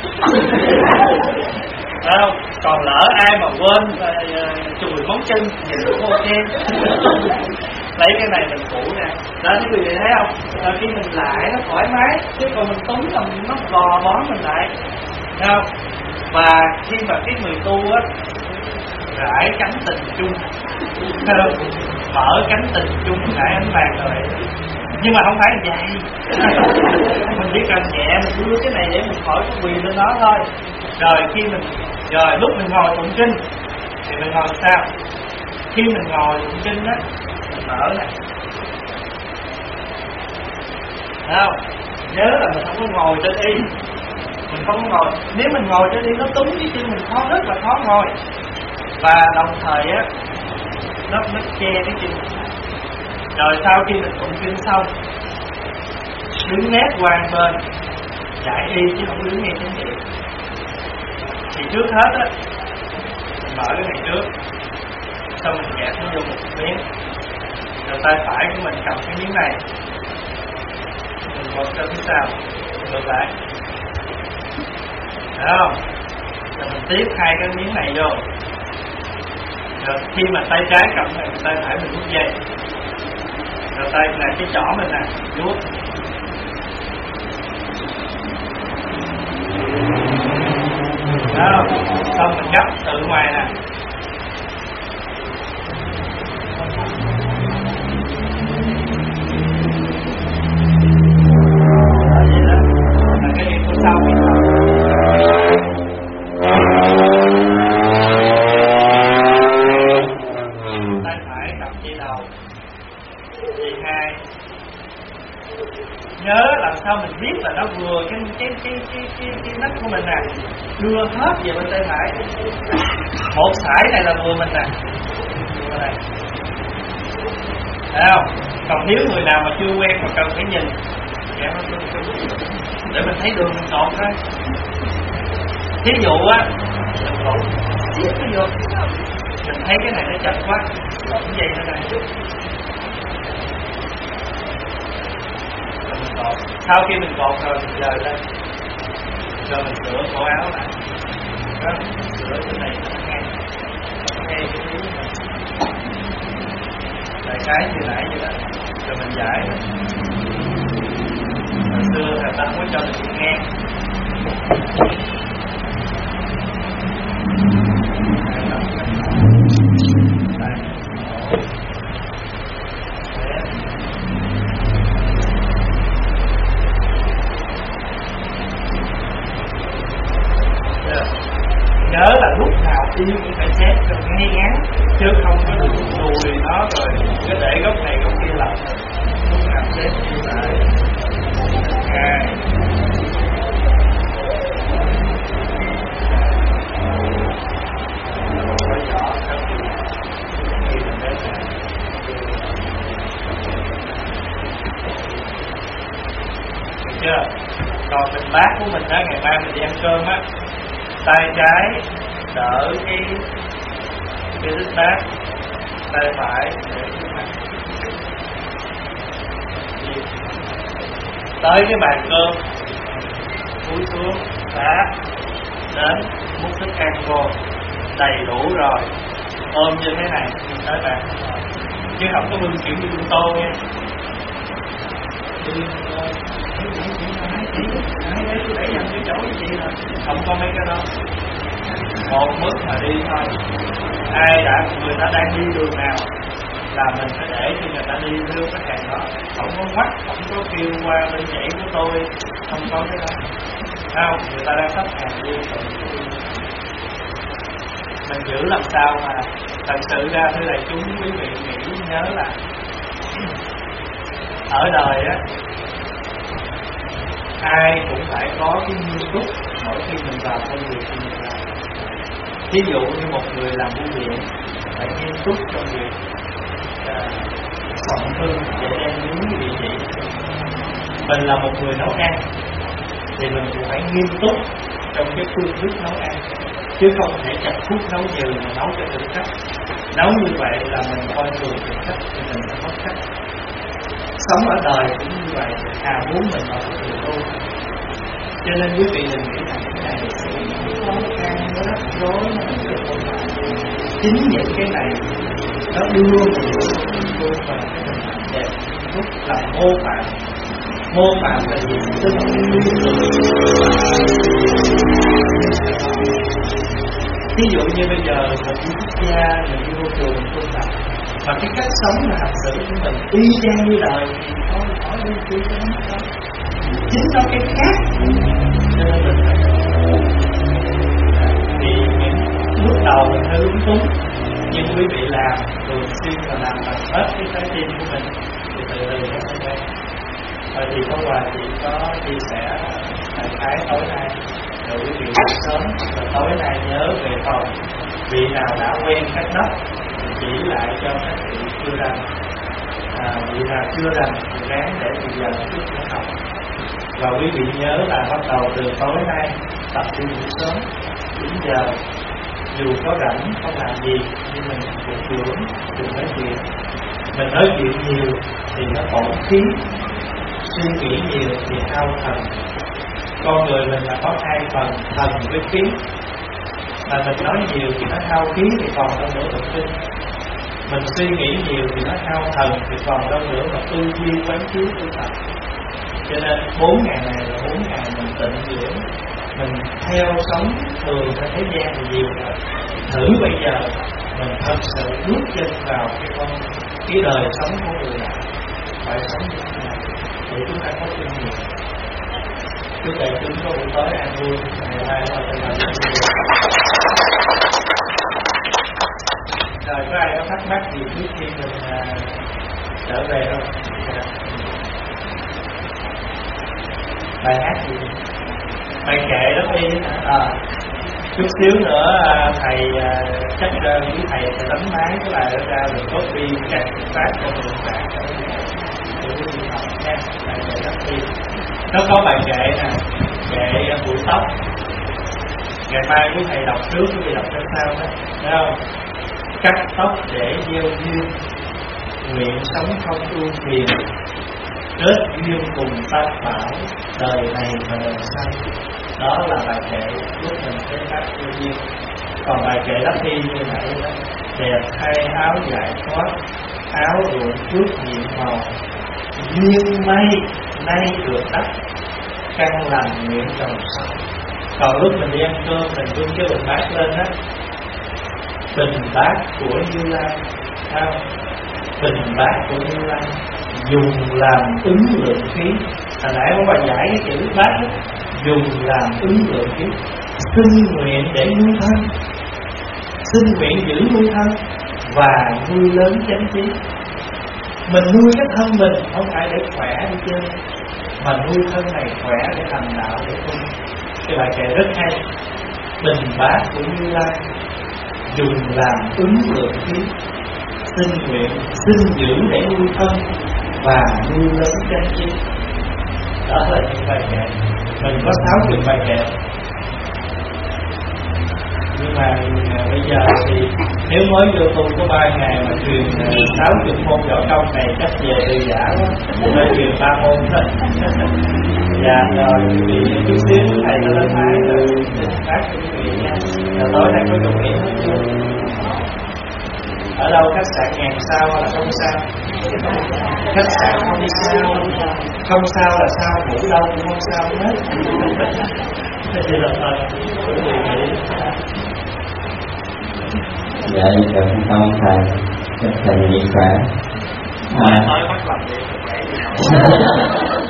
S2: Không? Còn lỡ ai mà quên chùi móng chân thì cũng ok. Lấy cái này mình phủ ra. Đó, quý vị thấy không? Rồi khi mình lại nó thoải mái, chứ còn mình túm là nó gò bó mình lại, thấy không? Và khi mà cái người tu á, rải cánh tình chung, mở cánh tình chung rải ánh vàng rồi. Nhưng mà không phải như vậy. Mình chỉ cần nhẹ mình đưa cái này để mình khỏi có quỳ lên đó thôi. Rồi lúc mình ngồi tụng kinh thì mình ngồi sao? Khi mình ngồi tụng kinh á, mình mở này, thấy không? Nhớ là mình không có ngồi trên y. Mình không có ngồi. Nếu mình ngồi trên y nó túng cái chân mình khó, rất là khó ngồi. Và đồng thời á, nó che cái chân. Rồi sau khi mình tụng kinh xong, đứng nét qua bên giải y chứ không đứng ngay trên địa. Thì trước hết á, mình mở cái này trước, xong mình kẹp nó vô một miếng, rồi tay phải của mình cầm cái miếng này, mình bật ra phía sau, ngược lại, thấy không? Rồi mình tiếp hai cái miếng này vô. Rồi khi mà tay trái cầm này, tay phải mình rút dây. Rồi tay này cái chỏ mình nè, vuốt. Đó, xong mình gấp từ ngoài nè. Đó vậy đó, là cái điểm của sau mình. Tay phải cầm dây đầu, dây hai. Nhớ làm sao mình biết là nó vừa cái nách của mình nè, đưa hết về bên tay phải. Một sải này là vừa mình nè, vừa này. Thấy không? Còn nếu người nào mà chưa quen mà cần phải nhìn, để mình thấy đường mình cột thôi. Thí dụ á, mình cột tiếp nó vô, mình thấy cái này nó chặt quá, cột cái dây nó này. Sau khi mình cột rồi mình dời lên, rồi mình sửa cổ áo lại. Đó, sửa cái này ngay cái phía này, đại cái như nãy vậy đó. Rồi mình giải. Hồi xưa người ta không có cho mình ngang. Nhớ là lúc nào yêu cũng phải xét cho ngay ngắn, chứ không có được lùi nó rồi cứ để góc này góc kia lặp. Lúc nào xét như vậy. Hai. Có giỏ rất khi mình đến này. Được chưa? Còn mình bát của mình á, ngày mai mình đi ăn cơm á, tay trái đỡ cái đít bát, tay phải để cái mặt. Tới cái bàn cơm, cúi xuống, bát đến múc thức ăn vô, đầy đủ rồi, ôm như thế này tới bàn, chứ không có bưng kiểu như bưng tô nha. Tôi để dành cái chỗ cái gì rồi, không có mấy cái đó. Một bước mà đi thôi. Người ta đang đi đường nào là mình phải để cho người ta đi theo cái hàng đó, không có ngoắt, không có kêu qua bên dãy của tôi, không có cái đó. Không, người ta đang sắp hàng đi. Mình giữ làm sao mà thật sự ra thưa đại chúng, quý vị nghĩ nhớ là ở đời á, ai cũng phải có cái nghiêm túc mỗi khi mình vào công việc của mình làm. Ví dụ như một người làm bưu điện phải nghiêm túc trong việc soạn thư để đem đúng địa chỉ. Mình là một người nấu ăn thì mình cũng phải nghiêm túc trong cái phương thức nấu ăn, chứ không thể chặt phút nấu nhiều mà nấu cho thực khách. Nấu như vậy là mình coi thường thực khách thì mình sẽ mất khách. Sống ở đời cũng như vậy, muốn mình là một người tu. Cho nên quý vị đừng nghĩ rằng cái này khó khăn, nó rắc rối, nó không được ổn định. Chính những cái này nó đưa mình vô vào cái hình ảnh đẹp, lúc là mô phạm. Mô phạm là gì? Tức là cái Ví dụ như bây giờ mình đi quốc gia, mình đi vô trường, mình tu tập, mà cái cách sống là hành xử của mình y chang như đời thì thôi hỏi đi chi cho nó đâu. Chính nó cái khác cho nên mình phải thì lúc đầu mình hơi lúng túng, nhưng quý vị làm thường xuyên và làm bằng hết cái trái tim của mình thì từ từ nó sẽ quen. Rồi thì có quà chị có chia sẻ đại khái tối nay, rồi quý vị dậy sớm, rồi tối nay nhớ về phòng. Vị nào đã quen cách đất chỉ lại cho các vị chưa rành, vị nào chưa rành thì ráng để bây giờ trước nó học. Và quý vị nhớ là bắt đầu từ tối nay tập đi ngủ sớm 9 giờ. Dù có rảnh không làm gì nhưng mình cũng đừng nói chuyện. Mình nói chuyện nhiều thì nó tổn khí, suy nghĩ nhiều thì hao thần. Con người mình là có hai phần, thần với khí. Mà mình nói nhiều thì nó hao khí thì còn đâu nữa mình tin. Mình suy nghĩ nhiều thì nó hao thần thì còn đâu nữa mà tư duy quán chiếu tu tập. Cho nên 4 ngày này là 4 ngày mình tịnh dưỡng. Mình theo sống thường trên thế gian thì nhiều rồi. Thử bây giờ mình thật sự bước chân vào cái đời sống của người nào, phải sống như thế nào để chúng ta có kinh nghiệm. Chúc đại chúng có buổi tối an vui. Ngày mai là tình hình rồi. Có ai có thắc mắc gì trước khi mình trở về không? Bài hát gì? Bài kệ đó đi. Chút xíu nữa thầy chắc quý thầy sẽ đánh máy cái bài đó ra rồi copy các phát cho mình phát để quý vị học nha. Bài kệ đó đi. Nó có bài kệ nè, kệ bụi tóc. Ngày mai quý thầy đọc trước, quý vị đọc cho sao đó, thấy không? Cắt tóc để gieo duyên, nguyện sống không ưu phiền, kết duyên cùng tam bảo, đời này và đời sau. Đó là bài kệ lúc mình sẽ phát gieo duyên. Còn bài kệ đắp y như vậy đó, đẹp thay áo dài thoát, áo ruộng trước nhiệm màu, duyên mây nay được đắp, căn lành nguyện trồng sau. Còn lúc mình đi ăn cơm mình vươn cái bình bát lên á, bình bát của Như Lai, không? Bình bát của Như Lai dùng làm ứng lượng khí. Hồi nãy có bài giải cái chữ bát đó, dùng làm ứng lượng khí. Xin nguyện để nuôi thân, xin nguyện giữ nuôi thân và nuôi lớn chánh trí. Mình nuôi cái thân mình không phải để khỏe đi chơi, mà nuôi thân này khỏe để thành đạo để tu. Cái bài kệ rất hay. Bình bát của Như Lai dùng làm ứng lượng khí, xin nguyện xin giữ để nuôi thân và nuôi lớn chánh trí. Đó là những bài kệ. Mình có 60 bài kệ, nhưng mà bây giờ thì nếu mới vô tu có 3 ngày mà truyền 60 môn võ công này chắc về từ giả quá, phải truyền 3 môn thôi. Dạ rồi, vì chút xíu thầy đã lên máy rồi, phát cho quý vị nha. Rồi tối nay có chuẩn bị hết chưa? Ở đâu khách sạn ngàn sao là không sao? Khách sạn không sao, không sao là sao, ngủ đâu cũng không sao hết. Thế thì là thôi, quý vị nghĩ.
S3: Dạ, chào không thầy, chúc thầy nhiều khỏe.
S2: Nói bắt lòng đi, khỏe gì nào.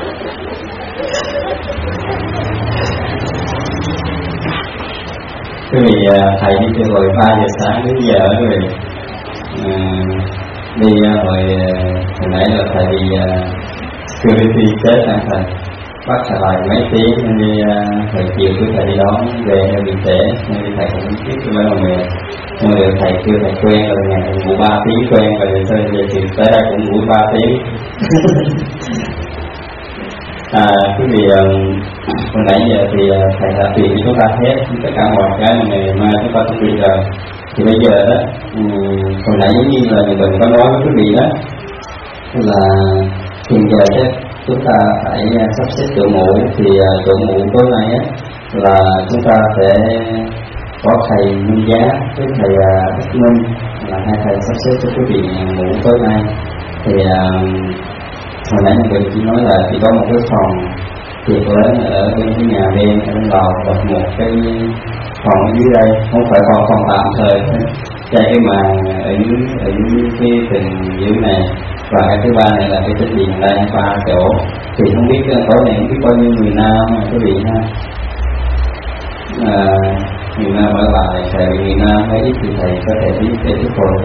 S3: Quý vị, thầy đi từ hồi 3 giờ sáng đến giờ rồi. Đi hồi nãy là thầy đi security chết anh thầy. Bắt thầy lại mấy tiếng nên đi hồi chiều của thầy đi đón về hơi bị trễ nên đi thầy cũng tiếp cho mấy ông mẹ. Nhưng mà thầy kêu thầy quen rồi, ngày ngủ 3 tiếng quen rồi, thôi về thì tới đây cũng ngủ 3 tiếng. Quý vị, hồi nãy giờ thì thầy đã truyền cho chúng ta hết tất cả mọi cái mà ngày mai chúng ta chuẩn bị rồi. Thì bây giờ đó, hồi nãy giống như là mình có nói với quý vị đó, là hiện giờ đó chúng ta phải sắp xếp chỗ ngủ. Thì chỗ ngủ tối nay á là chúng ta sẽ có thầy Minh Giá với thầy Đức Minh, là hai thầy sắp xếp cho quý vị ngủ tối nay. Thì hồi nãy mình chỉ nói là chỉ có một cái phòng thiệt lớn ở bên cái nhà bên ở bên lò, và một cái phòng ở dưới đây, không phải phòng tạm thời thôi. Che cái màn ở dưới cái tình dưới này, và cái thứ ba này là cái tích điện đây 3 chỗ. Thì không biết tối này không biết bao nhiêu người nam mà quý vị ha. Người nam ở lại, tại vì người nam hay ít thì thầy có thể biết để thuyết phục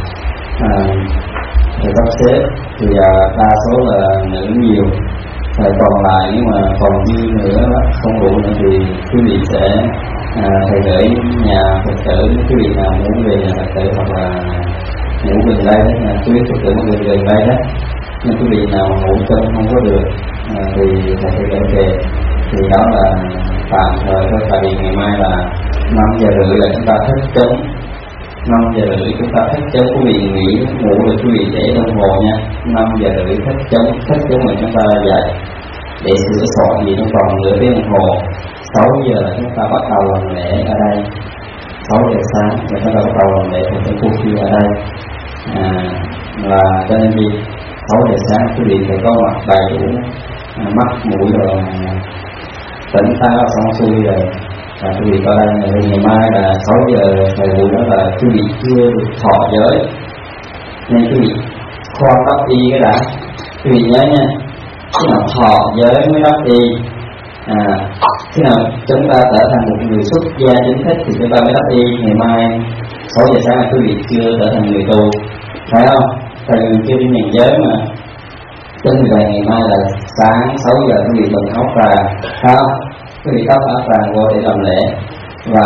S3: thầy sắp xếp. Thì đa số là nữ nhiều, thầy còn lại nếu mà còn dư nữa không đủ nữa thì quý vị sẽ thầy gửi nhà Phật tử, quý vị nào muốn về nhà Phật tử hoặc là ngủ gần đây đó, quý vị Phật tử muốn gần đây đó, nhưng quý vị nào ngủ chân không có được thì thầy sẽ gửi về. Thì đó là tạm thời thôi, tại vì ngày mai là 5 giờ rưỡi là chúng ta thức trống, 5 giờ rưỡi chúng ta thức trống, quý vị nghỉ ngủ rồi quý vị để đồng hồ nha. 5 giờ rưỡi thức trống mà chúng ta dậy để sửa soạn gì trong vòng nửa tiếng đồng hồ. 6 giờ là chúng ta bắt đầu làm lễ ở đây, 6 giờ sáng và chúng ta bắt đầu làm lễ của cuộc thi ở đây. Và cho nên gì 6 giờ sáng quý vị phải có mặt đầy đủ, mắt mũi rồi tỉnh táo xong xuôi rồi, và quý vị có đây. Ngày mai là 6 giờ thời buổi đó là quý vị chưa được thọ giới, nên quý vị khoan đắp y cái đã. Quý vị nhớ nha, khi nào thọ giới mới đắp y. Khi nào chúng ta trở thành một người xuất gia chính thức thì chúng ta mới đắp y. Ngày mai 6 giờ sáng là quý vị chưa trở thành người tu, phải không? Tại vì chưa đi nhận giới mà. Cho nên là ngày mai là sáng 6 giờ quý vị bận áo vàng, không? Quý vị cắt áo vàng vô để làm lễ. Và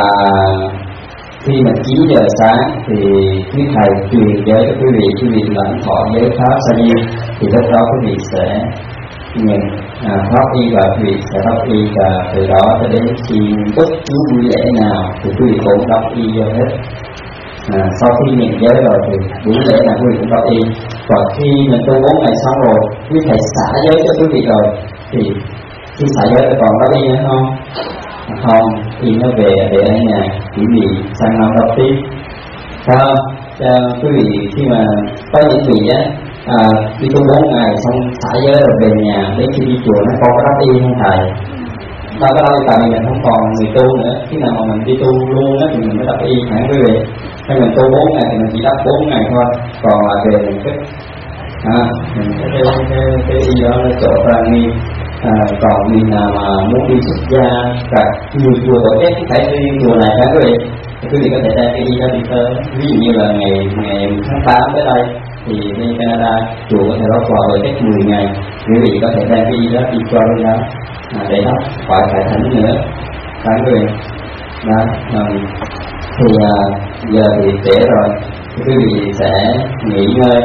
S3: khi mà 9 giờ sáng thì quý thầy truyền giới cho quý vị lãnh thọ giới pháp sa di, thì lúc đó quý vị sẽ nhận pháp y và quý vị sẽ đắp y, và từ đó cho đến khi bất cứ buổi lễ nào thì quý vị cũng đắp y cho hết. Sau khi nhận giới rồi thì buổi lễ nào quý vị cũng đắp y. Và khi mình tu 4 ngày xong rồi, quý thầy xả giới cho quý vị rồi thì khi xả giới còn đắp y nữa không? Không, thì nó về để ở nhà quý vị sang năm đắp tiếp, phải không? Quý vị khi mà có những vị đi tu 4 ngày xong xả giới rồi về nhà, đến khi đi chùa nó có đắp y không thầy? Đâu có đâu, tại vì mình không còn người tu nữa. Khi nào mà mình đi tu luôn á thì mình mới đắp y hả quý vị? Hay mình tu 4 ngày thì mình chỉ đắp 4 ngày thôi, còn lại về mình thích mình cái y đó là chỗ ra nghi. Còn vì nào mà muốn đi xuất gia cả nhiều chùa tổ chức phải đi chùa này các quý vị, quý vị có thể đem cái y đó đi tới. Ví dụ như là ngày tháng 8 tới đây thì bên Canada chùa có thể đắp quà với cách 10 ngày, quý vị có thể đem cái y đó đi cho bên đó để đắp, khỏi phải thánh nữa các quý vị. Đó, thì giờ thì trễ rồi, quý vị sẽ nghỉ ngơi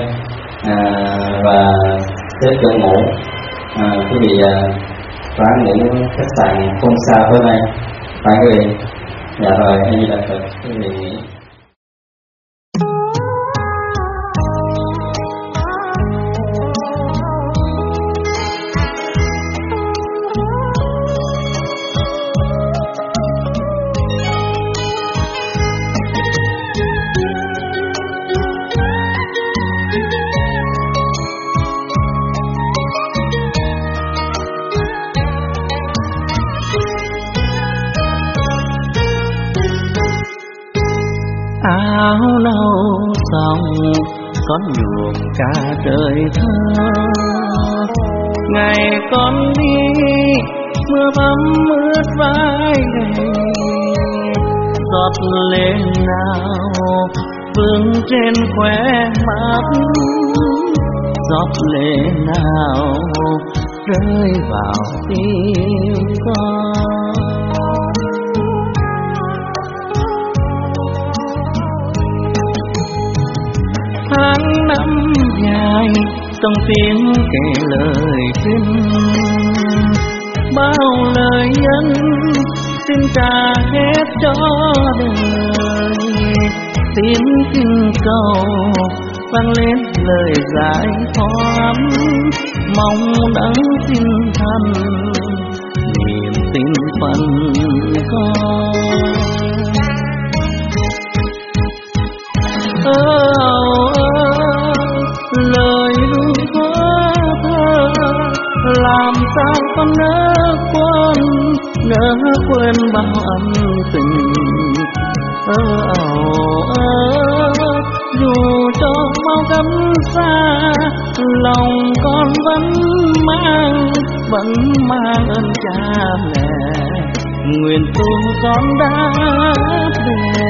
S3: và xếp chỗ ngủ. Quý vị phán ngủ khách sạn không xa tối nay, phải quý vị. Dạ rồi, anh đi đặt Phật, quý vị nghỉ.
S2: Áo nâu xong con nhuộm cả trời thơ, ngày con đi mưa bấm ướt vai gầy, giọt lệ nào vương trên khóe mắt, giọt lệ nào rơi vào tim con. Tháng năm dài trong tiếng kể lời khuyên, bao lời nhân xin trả hết cho đời, tiếng kinh cầu vang lên lời giải thoát, mong đấng xin thăm niềm tin phận con. Lời ru có thơ làm sao con nỡ quên
S4: ngỡ quên bao ân tình. Dù cho bao cánh xa, lòng con vẫn mang ơn cha mẹ, nguyện tu con đã về.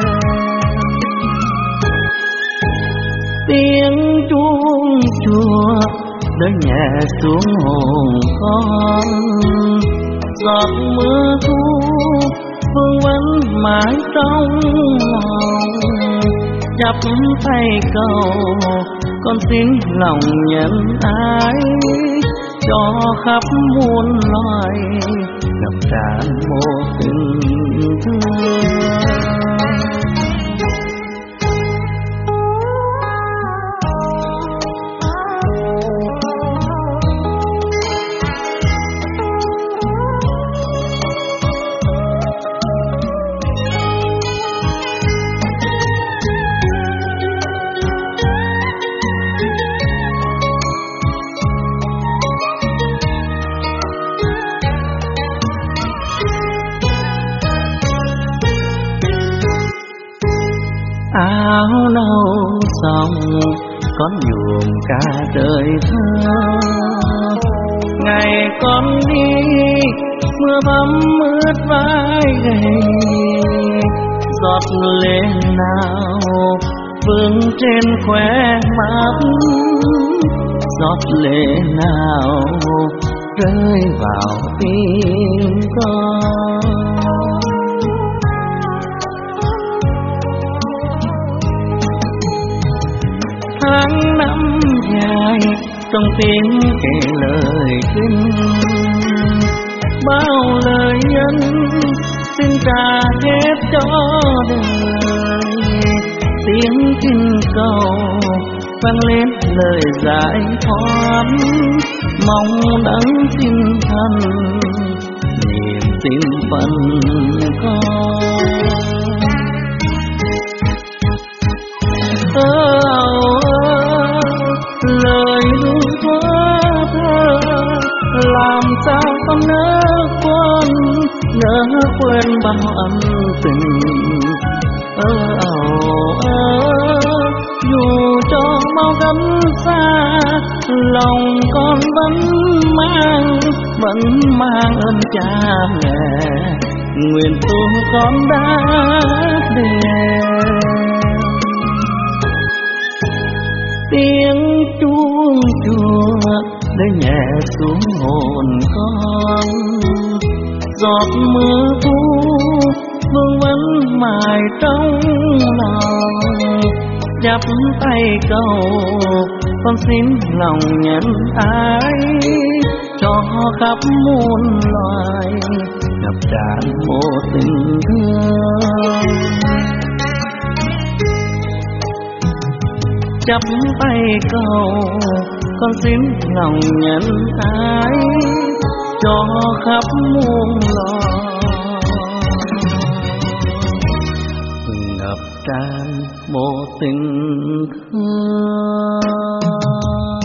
S4: Tiếng chuông chùa đã nhẹ xuống hồn con, giọt mưa thu phương vẫn mãi trong lòng. Chắp tay cầu con xin lòng nhân ái, cho khắp muôn loài ngập tràn một tình thương. Áo nâu xong con nhuộm cả đời thơ, ngày con đi mưa bấm ướt vai gầy, giọt lệ nào vương trên khóe mắt, giọt lệ nào rơi vào tim con. Tháng năm dài trong tiếng kể lời kinh, bao lời nhân xin trả hết cho đời. Tiếng kinh cầu vang lên lời giải thoát, mong đấng xin thân niềm tin phần con. Lời ru thơ làm sao con nỡ quên bao ân tình. Dù cho bao gánh xa, lòng con vẫn mang ơn cha mẹ, nguyện tu con đã đền. Tiếng chuông chùa để nhẹ xuống hồn con, giọt mưa thu vương vẫn mãi trong lòng. Chắp tay cầu con xin lòng nhân ái, cho khắp muôn loài ngập tràn một tình thương. Chắp tay cầu con xin lòng nhân ái, cho khắp muôn loài ngập tràn một tình thương.